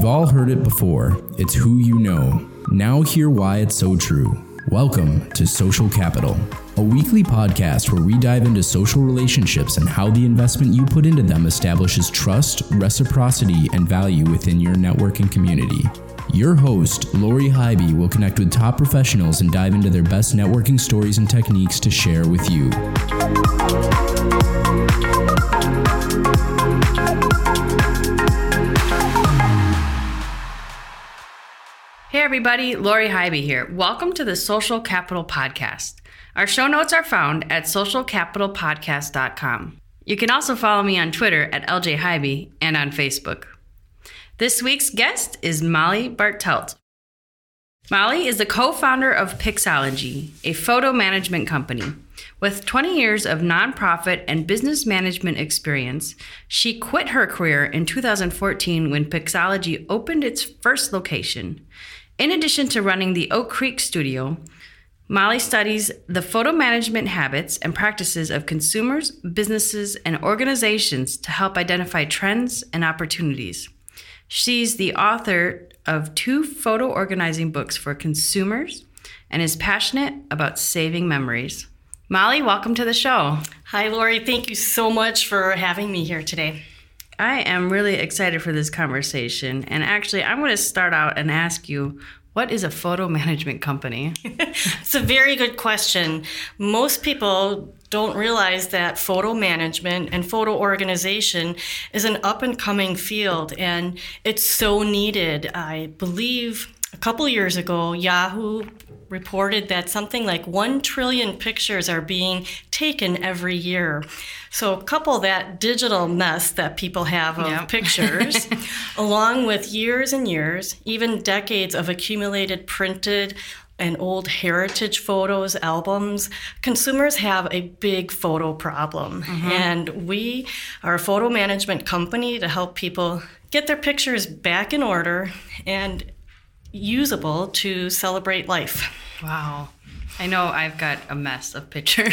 all heard it before. It's who you know. Now hear why it's so true. Welcome to Social Capital, a weekly podcast where we dive into social relationships and how the investment you put into them establishes trust, reciprocity, and value within your networking community. Your host, Lori Hybe, will connect with top professionals and dive into their best networking stories and techniques to share with you. Hey everybody, Lori Hybe here. Welcome to the Social Capital Podcast. Our show notes are found at socialcapitalpodcast.com. You can also follow me on Twitter at LJ Hybe and on Facebook. This week's guest is Molly Bartelt. Molly is the co-founder of Pixology, a photo management company. With 20 years of nonprofit and business management experience, she quit her career in 2014 when Pixology opened its first location. In addition to running the Oak Creek studio, Molly studies the photo management habits and practices of consumers, businesses, and organizations to help identify trends and opportunities. She's the author of 2 photo organizing books for consumers and is passionate about saving memories. Molly, welcome to the show. Hi, Lori. Thank you so much for having me here today. I am really excited for this conversation. And actually, I'm going to start out and ask you, what is a photo management company? It's a very good question. Most people don't realize that photo management and photo organization is an up-and-coming field, and it's so needed. I believe a couple years ago, Yahoo reported that something like 1 trillion pictures are being taken every year. So couple that digital mess that people have of pictures, along with years and years, even decades of accumulated printed and old heritage photos, albums. Consumers have a big photo problem. And we are a photo management company to help people get their pictures back in order and usable to celebrate life. Wow. I know I've got a mess of pictures.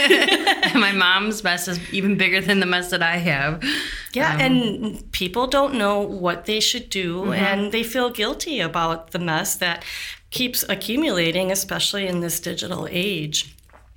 My mom's mess is even bigger than the mess that I have. Yeah, and people don't know what they should do, and they feel guilty about the mess that keeps accumulating, especially in this digital age.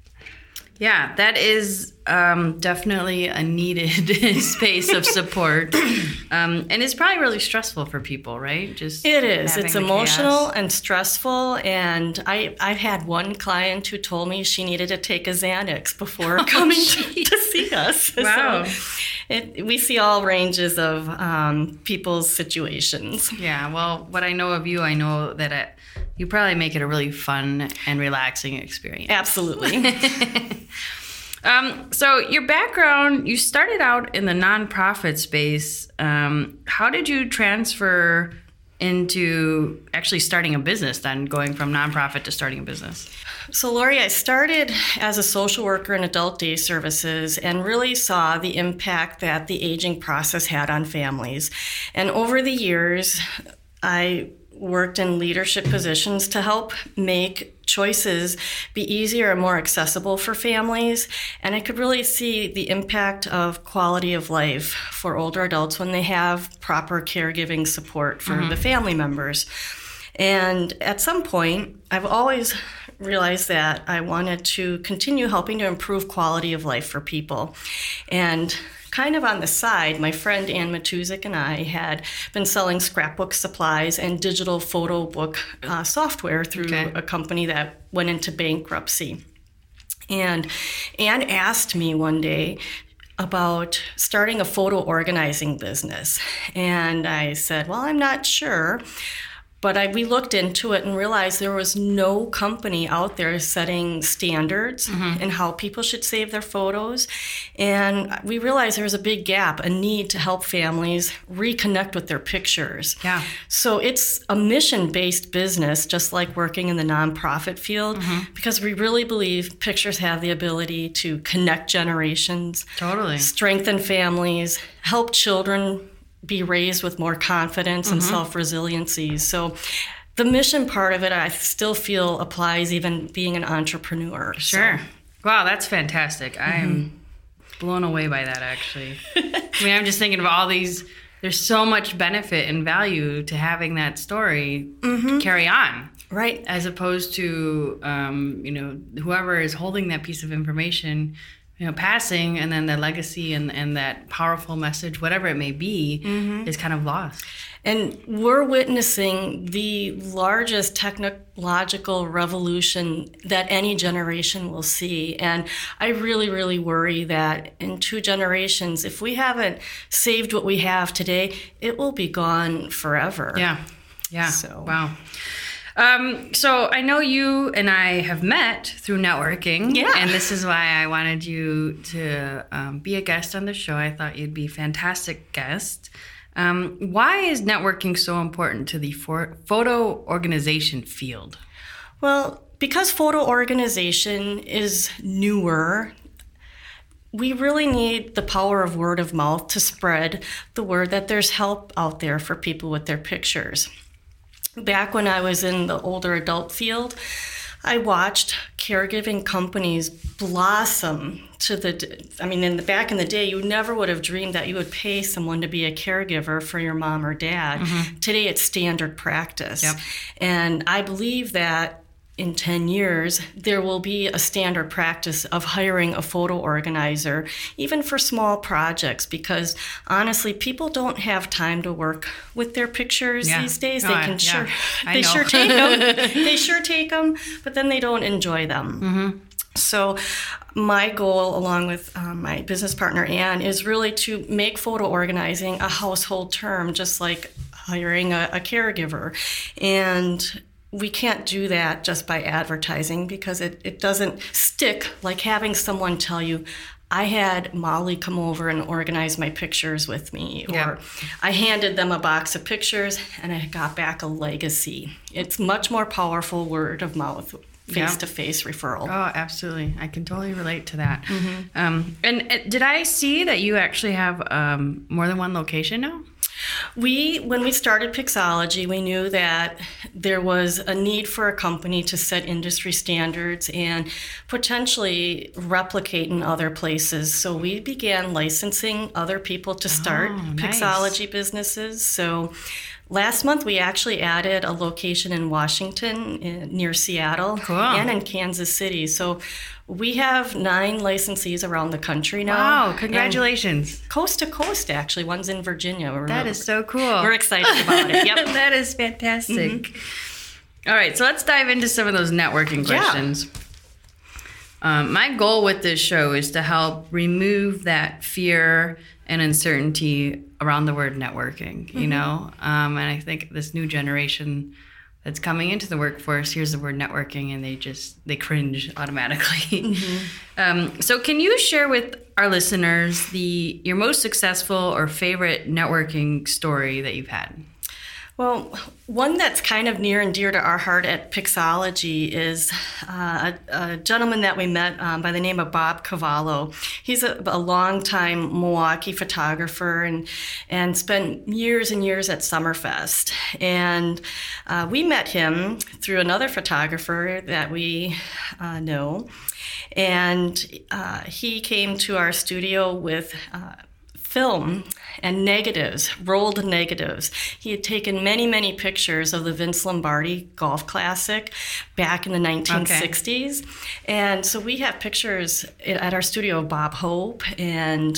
Yeah, that is definitely a needed space of support. And it's probably really stressful for people, right? It is. It's emotional and stressful. And I've had one client who told me she needed to take a Xanax before coming to see us. Wow. So we see all ranges of people's situations. Yeah, well, what I know of you, I know that you probably make it a really fun and relaxing experience. Absolutely. So your background, you started out in the nonprofit space. How did you transfer into actually starting a business then, going from nonprofit to starting a business? So, Lori, I started as a social worker in adult day services and really saw the impact that the aging process had on families. And over the years, I worked in leadership positions to help make choices be easier and more accessible for families. And I could really see the impact of quality of life for older adults when they have proper caregiving support for the family members. And at some point, I've always realized that I wanted to continue helping to improve quality of life for people. And kind of on the side, my friend Ann Matuzik and I had been selling scrapbook supplies and digital photo book software through a company that went into bankruptcy. And Ann asked me one day about starting a photo organizing business. And I said, well, I'm not sure. But we looked into it and realized there was no company out there setting standards in how people should save their photos. And we realized there was a big gap, a need to help families reconnect with their pictures. Yeah. So it's a mission-based business, just like working in the nonprofit field, because we really believe pictures have the ability to connect generations, Totally. strengthen families, help children be raised with more confidence and self-resiliency. So the mission part of it, I still feel applies even being an entrepreneur. Sure. So. Wow, that's fantastic. I'm blown away by that, actually. I mean, I'm just thinking of all these there's so much benefit and value to having that story carry on. Right. As opposed to, whoever is holding that piece of information, passing, and then the legacy and that powerful message, whatever it may be, is kind of lost. And we're witnessing the largest technological revolution that any generation will see. And I really, really worry that in 2 generations, if we haven't saved what we have today, it will be gone forever. Yeah. So. Wow. So I know you and I have met through networking. Yeah. And this is why I wanted you to be a guest on the show. I thought you'd be a fantastic guest. Why is networking so important to the photo organization field? Well, because photo organization is newer, we really need the power of word of mouth to spread the word that there's help out there for people with their pictures. Back when I was in the older adult field, I watched caregiving companies blossom back in the day, you never would have dreamed that you would pay someone to be a caregiver for your mom or dad. Today, it's standard practice. Yep. And I believe that in 10 years, there will be a standard practice of hiring a photo organizer, even for small projects, because honestly, people don't have time to work with their pictures these days. They sure take them. They sure take them, but then they don't enjoy them. So my goal, along with my business partner, Ann, is really to make photo organizing a household term, just like hiring a caregiver. And we can't do that just by advertising, because it doesn't stick like having someone tell you, I had Molly come over and organize my pictures with me, or I handed them a box of pictures and I got back a legacy. It's much more powerful word of mouth, face-to-face referral. Oh, absolutely. I can totally relate to that. And did I see that you actually have more than one location now? When we started Pixology, we knew that there was a need for a company to set industry standards and potentially replicate in other places. So we began licensing other people to start Pixology businesses. So last month, we actually added a location in Washington, near Seattle, and in Kansas City. So we have 9 licensees around the country now. Wow, congratulations. And coast to coast, actually. One's in Virginia. That is so cool. We're excited about it. Yep. That is fantastic. All right, so let's dive into some of those networking questions. My goal with this show is to help remove that fear and uncertainty around the word networking, you know? And I think this new generation that's coming into the workforce hears the word networking and they cringe automatically. So can you share with our listeners your most successful or favorite networking story that you've had? Well, one that's kind of near and dear to our heart at Pixology is a gentleman that we met by the name of Bob Cavallo. He's a longtime Milwaukee photographer and spent years and years at Summerfest. And we met him through another photographer that we know. And he came to our studio with film and rolled negatives. He had taken many, many pictures of the Vince Lombardi Golf Classic back in the 1960s. And so we have pictures at our studio of Bob Hope and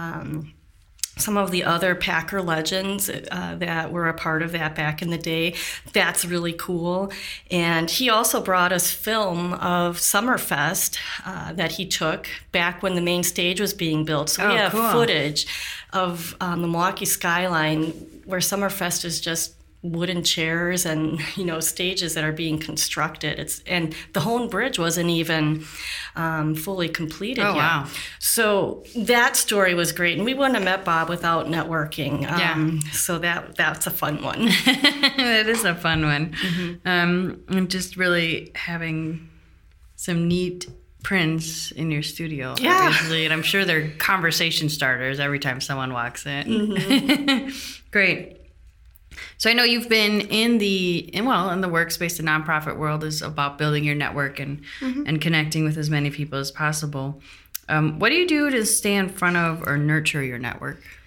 some of the other Packer legends that were a part of that back in the day. That's really cool. And he also brought us film of Summerfest that he took back when the main stage was being built. So we have footage of the Milwaukee skyline where Summerfest is just wooden chairs and stages that are being constructed. And the Hone Bridge wasn't even fully completed yet. Wow. So that story was great, and we wouldn't have met Bob without networking. So that's a fun one. That is a fun one. And just really having some neat prints in your studio. Obviously, and I'm sure they're conversation starters every time someone walks in. Great. So I know you've been in the workspace, the nonprofit world is about building your network and connecting with as many people as possible. What do you do to stay in front of or nurture your network?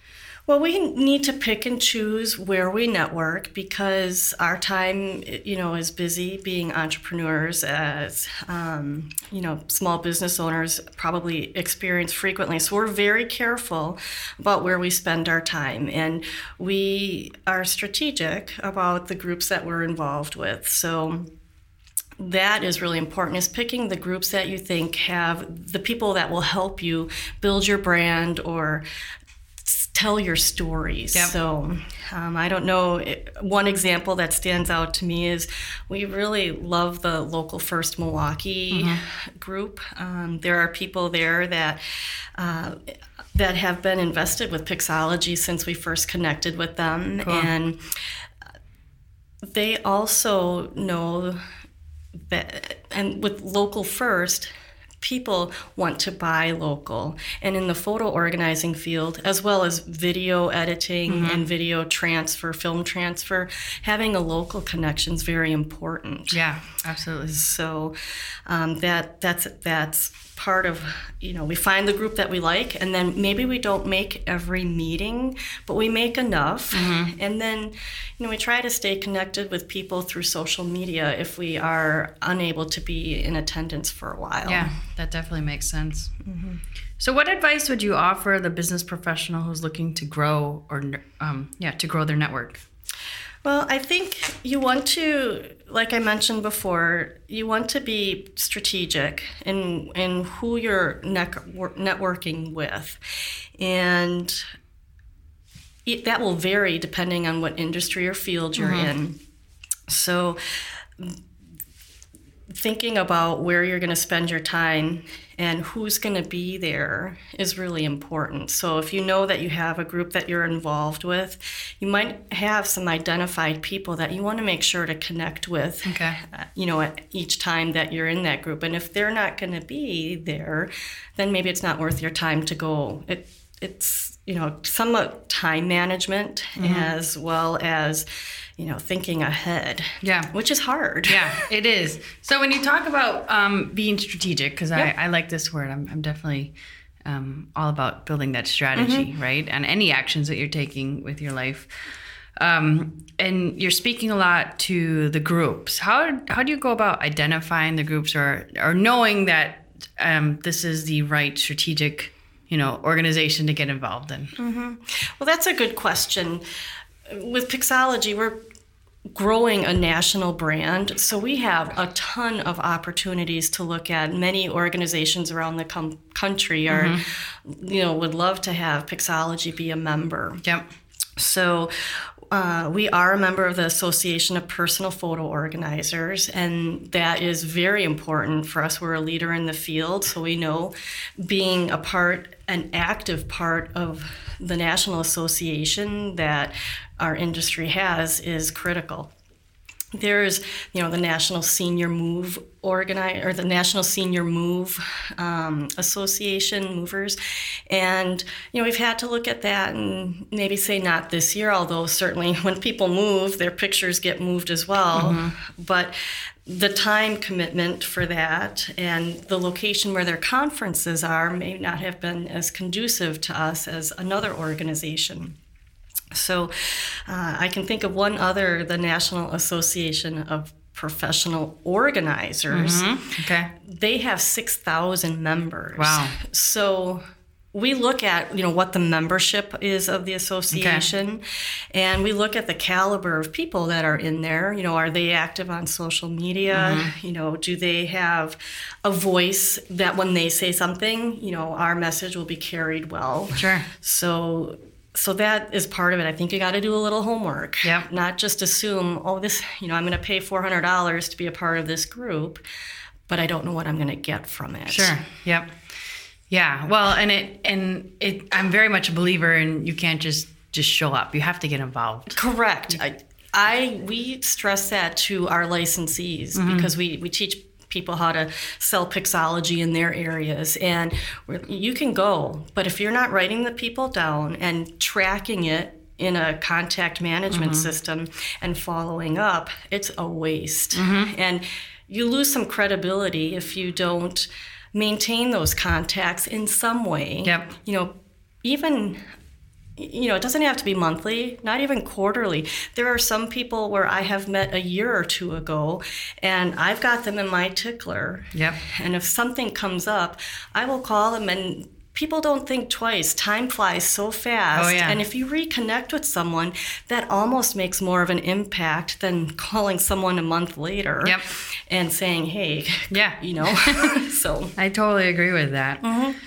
Well, we need to pick and choose where we network because our time, is busy being entrepreneurs as, small business owners probably experience frequently. So we're very careful about where we spend our time, and we are strategic about the groups that we're involved with. So that is really important, is picking the groups that you think have the people that will help you build your brand or tell your stories. Yep. So I don't know, one example that stands out to me is we really love the Local First Milwaukee group. There are people there that have been invested with Pixology since we first connected with them. Cool. And they also know that, and with Local First, people want to buy local. And in the photo organizing field, as well as video editing and video transfer, film transfer, having a local connection is very important. Yeah, absolutely. So that's part of, we find the group that we like, and then maybe we don't make every meeting, but we make enough. And then, we try to stay connected with people through social media if we are unable to be in attendance for a while. Yeah, that definitely makes sense. So what advice would you offer the business professional who's looking to grow or to grow their network? Well, I think you want to, like I mentioned before, you want to be strategic in who you're networking with. And that will vary depending on what industry or field you're in. So thinking about where you're going to spend your time and who's going to be there is really important. So if you know that you have a group that you're involved with, you might have some identified people that you want to make sure to connect with, at each time that you're in that group. And if they're not going to be there, then maybe it's not worth your time to go. It's somewhat time management as well as thinking ahead. Yeah. Which is hard. Yeah, it is. So when you talk about being strategic, because I like this word, I'm definitely all about building that strategy, right? And any actions that you're taking with your life. And you're speaking a lot to the groups. How do you go about identifying the groups or knowing that this is the right strategic organization to get involved in? Well, that's a good question. With Pixology, we're growing a national brand, so we have a ton of opportunities to look at. Many organizations around the country are, would love to have Pixology be a member. Yep. So we are a member of the Association of Personal Photo Organizers, and that is very important for us. We're a leader in the field, so we know being an active part of the national association that our industry has is critical. There's, the National Senior Move the National Senior Move Association, Movers, and we've had to look at that and maybe say not this year, although certainly when people move, their pictures get moved as well. But the time commitment for that and the location where their conferences are may not have been as conducive to us as another organization. So I can think of one other, the National Association of Professional Organizers. Okay. They have 6,000 members. Wow. So we look at, what the membership is of the association, and we look at the caliber of people that are in there. Are they active on social media? Do they have a voice that when they say something, our message will be carried well? Sure. So that is part of it. I think you got to do a little homework. Yep. Not just assume, this, I'm going to pay $400 to be a part of this group, but I don't know what I'm going to get from it. Sure. Yep. Yeah. Well, and I'm very much a believer in you can't just show up. You have to get involved. Correct. We stress that to our licensees because we teach people how to sell Pixology in their areas. And you can go, but if you're not writing the people down and tracking it in a contact management system and following up, it's a waste. And you lose some credibility if you don't maintain those contacts in some way. Yep. Even it doesn't have to be monthly, not even quarterly. There are some people where I have met a year or two ago, and I've got them in my tickler. Yep. And if something comes up, I will call them, and people don't think twice. Time flies so fast. Oh, yeah. And if you reconnect with someone, that almost makes more of an impact than calling someone a month later. Yep. And saying, hey, Yeah. So I totally agree with that.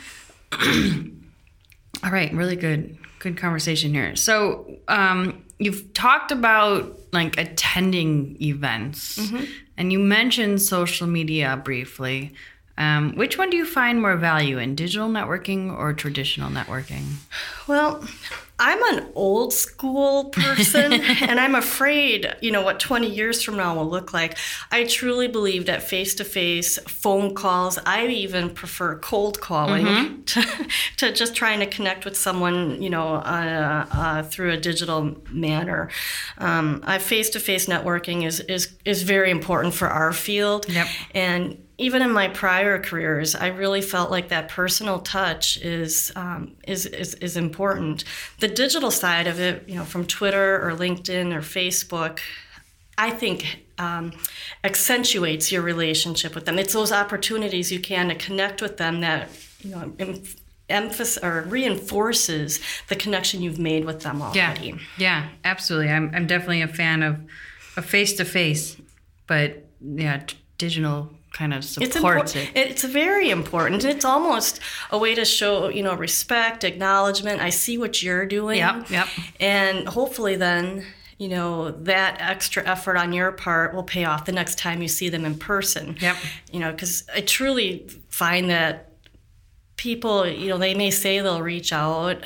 All right, really good conversation here. So you've talked about like attending events, and you mentioned social media briefly. Which one do you find more value in, digital networking or traditional networking? Well, I'm an old school person, and I'm afraid, what 20 years from now will look like. I truly believe that face-to-face phone calls, I even prefer cold calling to just trying to connect with someone, through a digital manner. Face-to-face networking is very important for our field. Yep. And even in my prior careers, I really felt like that personal touch is important. The digital side of it, from Twitter or LinkedIn or Facebook, I think accentuates your relationship with them. It's those opportunities you can to connect with them that emphasizes or reinforces the connection you've made with them already. Yeah, absolutely. I'm definitely a fan of face-to-face, but digital kind of supports it. It's very important. It's almost a way to show, respect, acknowledgement. I see what you're doing. Yep. And hopefully then, that extra effort on your part will pay off the next time you see them in person. Yep. Because I truly find that people, they may say they'll reach out,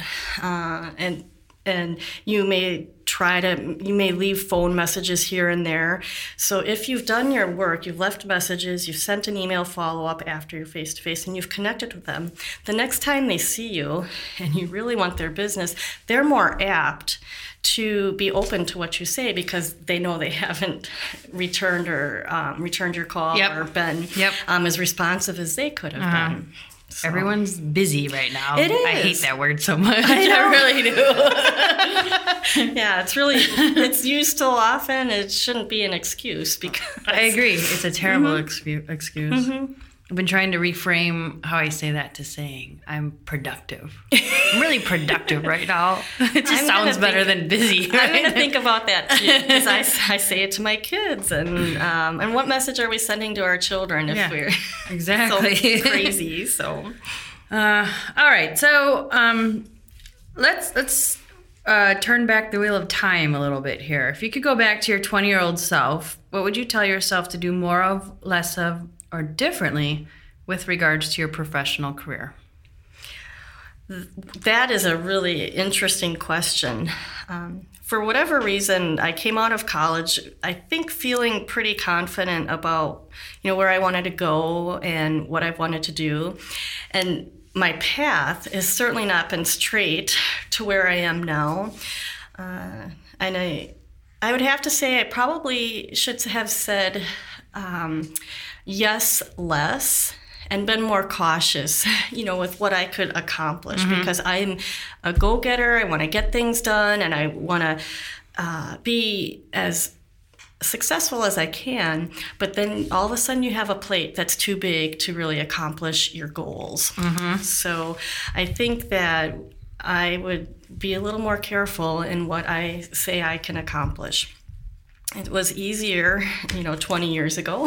and you may leave phone messages here and there. So if you've done your work, you've left messages, you've sent an email follow-up after your face-to-face, and you've connected with them, the next time they see you and you really want their business, they're more apt to be open to what you say because they know they haven't returned your call or been as responsive as they could have been. So. Everyone's busy right now. It is. I hate that word so much. I really do. Yeah, it's used so often. It shouldn't be an excuse because I agree. It's a terrible excuse. I've been trying to reframe how I say that to saying I'm productive. I'm really productive right now. It just sounds better than busy. Right? I'm going to think about that too because I say it to my kids. And what message are we sending to our children if we're exactly so crazy? So, all right. So let's turn back the wheel of time a little bit here. If you could go back to your 20-year-old self, what would you tell yourself to do more of, less of, or differently with regards to your professional career? That is a really interesting question. For whatever reason, I came out of college, I think feeling pretty confident about, where I wanted to go and what I wanted to do. And my path has certainly not been straight to where I am now. And I would have to say I probably should have said yes less and been more cautious, with what I could accomplish because I'm a go-getter. I want to get things done and I want to be as successful as I can, but then all of a sudden you have a plate that's too big to really accomplish your goals. So I think that I would be a little more careful in what I say I can accomplish. It was easier, 20 years ago.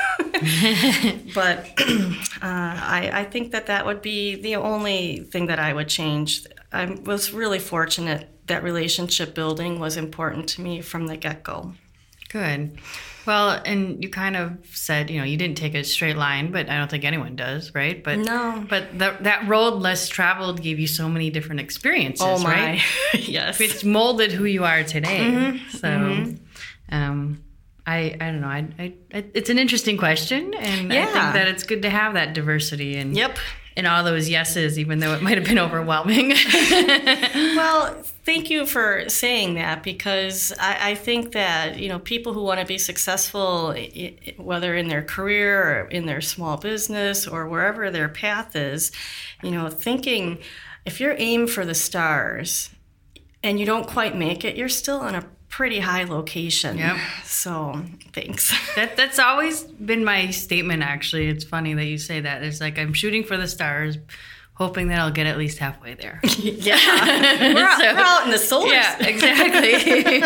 But I think that would be the only thing that I would change. I was really fortunate that relationship building was important to me from the get-go. Good. Well, and you kind of said, you didn't take a straight line, but I don't think anyone does, right? But no. But that road less traveled gave you so many different experiences, oh my. Right? Yes. It's molded who you are today. So, I don't know. It's an interesting question, and I think that it's good to have that diversity and and all those yeses, even though it might have been overwhelming. Well, thank you for saying that because I think that people who want to be successful, whether in their career or in their small business or wherever their path is, thinking if you're aim for the stars, and you don't quite make it, you're still in a pretty high location. Yep. So thanks. That's always been my statement, actually. It's funny that you say that. It's like I'm shooting for the stars, hoping that I'll get at least halfway there. Yeah. We're out in the solar Yeah, exactly.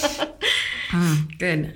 Good.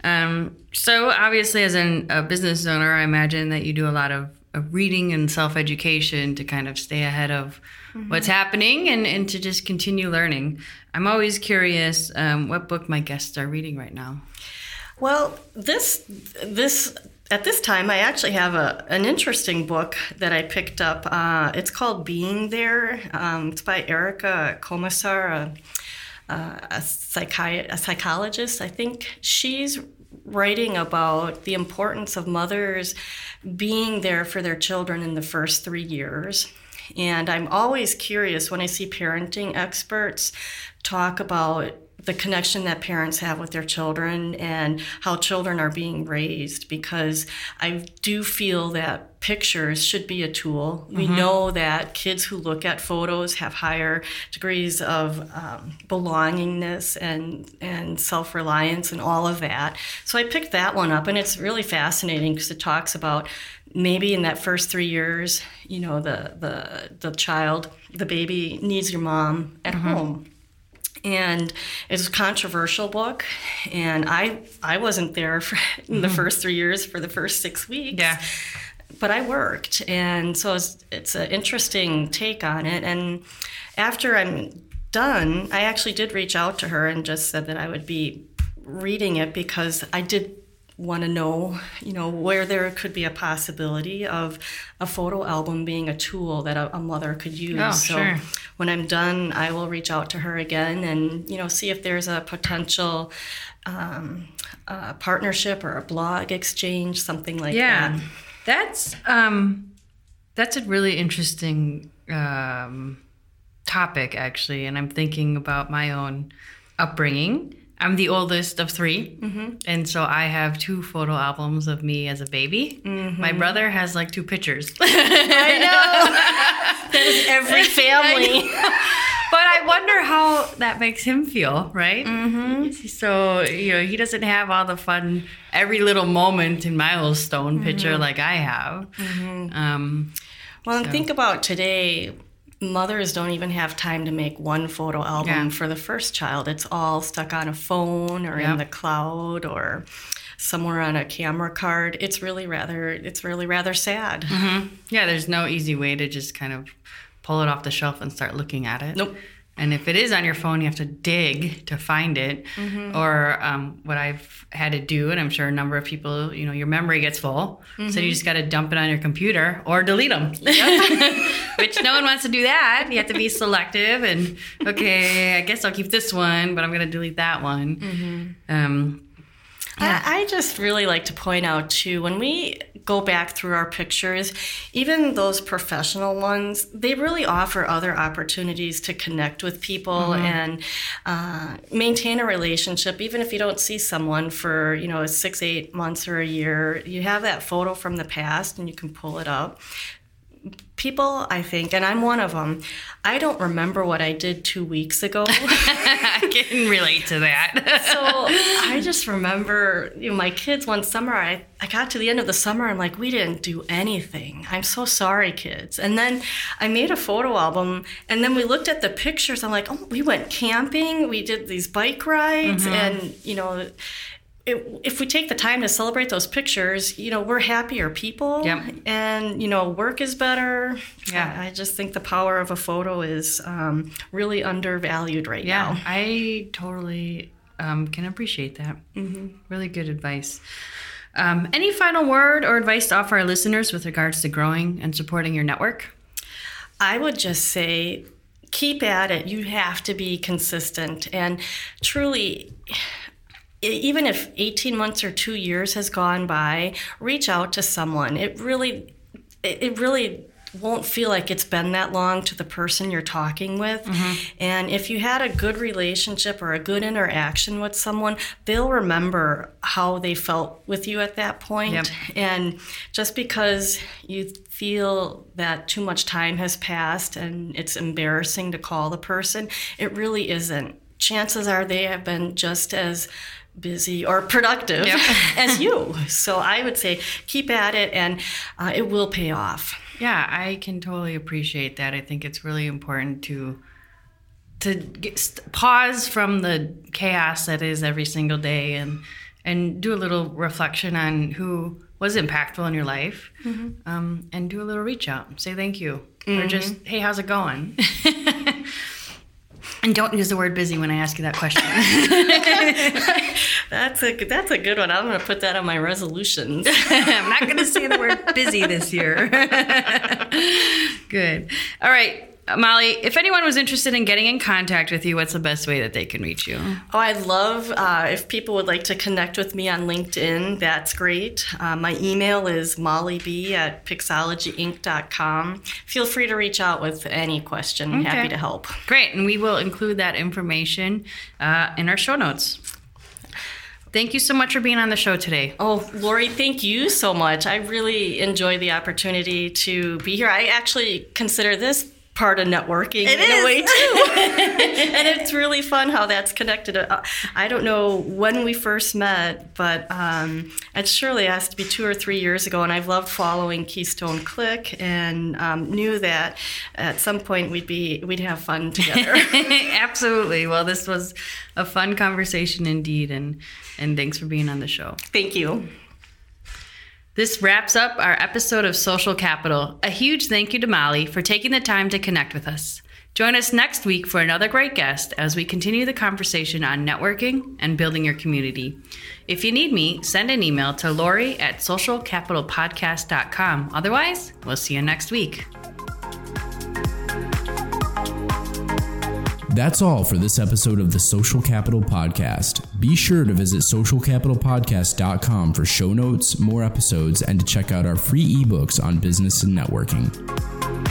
So obviously as a business owner, I imagine that you do a lot of reading and self-education to kind of stay ahead of what's happening and to just continue learning. I'm always curious what book my guests are reading right now. Well, this at this time, I actually have an interesting book that I picked up. It's called Being There. It's by Erica Komisar, a psychologist. I think she's writing about the importance of mothers being there for their children in the first 3 years. And I'm always curious when I see parenting experts talk about the connection that parents have with their children and how children are being raised, because I do feel that pictures should be a tool. We know that kids who look at photos have higher degrees of belongingness and self-reliance and all of that. So I picked that one up, and it's really fascinating because it talks about maybe in that first 3 years, you know, the child, the baby needs your mom at home. And it's a controversial book, and I wasn't there in the first 3 years for the first 6 weeks. Yeah. But I worked, and so it's an interesting take on it. And after I'm done, I actually did reach out to her and just said that I would be reading it because I did want to know, you know, where there could be a possibility of a photo album being a tool that a mother could use. Oh, so sure. when I'm done, I will reach out to her again and, you know, see if there's a potential partnership or a blog exchange, something like that. That's a really interesting topic, actually. And I'm thinking about my own upbringing. I'm the oldest of 3, and so I have 2 photo albums of me as a baby. My brother has like 2 pictures. I know. That is every family. But I wonder how that makes him feel, right? So, you know, he doesn't have all the fun, every little moment in milestone picture like I have. Well, and think about today, mothers don't even have time to make one photo album for the first child. It's all stuck on a phone or in the cloud or somewhere on a camera card. It's really rather sad. Yeah, there's no easy way to just kind of pull it off the shelf and start looking at it. Nope. And if it is on your phone, you have to dig to find it. Or what I've had to do, and I'm sure a number of people, you know, your memory gets full. So you just got to dump it on your computer or delete them. Which no one wants to do that. You have to be selective and, okay, I guess I'll keep this one, but I'm going to delete that one. I just really like to point out, too, when we go back through our pictures, even those professional ones, they really offer other opportunities to connect with people and maintain a relationship. Even if you don't see someone for, you know, 6, 8 months or a year, you have that photo from the past and you can pull it up. People, I think, and I'm one of them, I don't remember what I did 2 weeks ago. I can relate to that. So I just remember, you know, my kids one summer, I got to the end of the summer, I'm like, we didn't do anything. I'm so sorry, kids. And then I made a photo album, and then we looked at the pictures. I'm like, oh, we went camping, we did these bike rides, and, you know, if we take the time to celebrate those pictures, you know, we're happier people, and, you know, work is better. Yeah. I just think the power of a photo is really undervalued right now. Yeah, I totally can appreciate that. Really good advice. Any final word or advice to offer our listeners with regards to growing and supporting your network? I would just say, keep at it. You have to be consistent, and truly, even if 18 months or 2 years has gone by, reach out to someone. It really won't feel like it's been that long to the person you're talking with. And if you had a good relationship or a good interaction with someone, they'll remember how they felt with you at that point. Yep. And just because you feel that too much time has passed and it's embarrassing to call the person, it really isn't. Chances are they have been just as busy or productive as you. So I would say keep at it, and it will pay off. Yeah, I can totally appreciate that. I think it's really important to pause from the chaos that is every single day and do a little reflection on who was impactful in your life, and do a little reach out. Say thank you. Or just, hey, how's it going? And don't use the word busy when I ask you that question. That's a good one. I'm going to put that on my resolutions. I'm not going to say the word busy this year. Good. All right, Molly, if anyone was interested in getting in contact with you, what's the best way that they can reach you? Oh, I'd love if people would like to connect with me on LinkedIn. That's great. My email is mollyb@pixologyinc.com. Feel free to reach out with any question. I'm happy to help. Great, and we will include that information in our show notes. Thank you so much for being on the show today. Oh, Lori, thank you so much. I really enjoy the opportunity to be here. I actually consider this part of networking in a way too. And it's really fun how that's connected. I don't know when we first met, but it surely has to be 2 or 3 years ago, and I've loved following Keystone Click and knew that at some point we'd have fun together. Absolutely. Well, this was a fun conversation indeed, and thanks for being on the show. Thank you. This wraps up our episode of Social Capital. A huge thank you to Molly for taking the time to connect with us. Join us next week for another great guest as we continue the conversation on networking and building your community. If you need me, send an email to Lori@socialcapitalpodcast.com. Otherwise, we'll see you next week. That's all for this episode of the Social Capital Podcast. Be sure to visit socialcapitalpodcast.com for show notes, more episodes, and to check out our free ebooks on business and networking.